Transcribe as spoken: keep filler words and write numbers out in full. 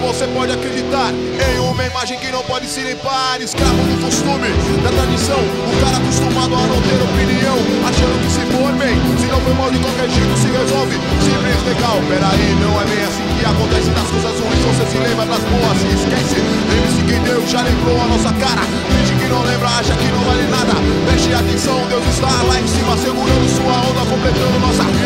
você pode acreditar em uma imagem que não pode se limpar. Escravo do costume, da tradição, o cara acostumado a não ter opinião, achando que se for bem, se não for mal de qualquer jeito se resolve. Simples, legal, peraí, não é bem assim que acontece. Das coisas ruins você se lembra, das boas se esquece. Lembre-se que Deus já lembrou a nossa cara. Finge que não lembra, acha que não vale nada. Preste atenção, Deus está lá em cima, segurando sua onda, completando nossa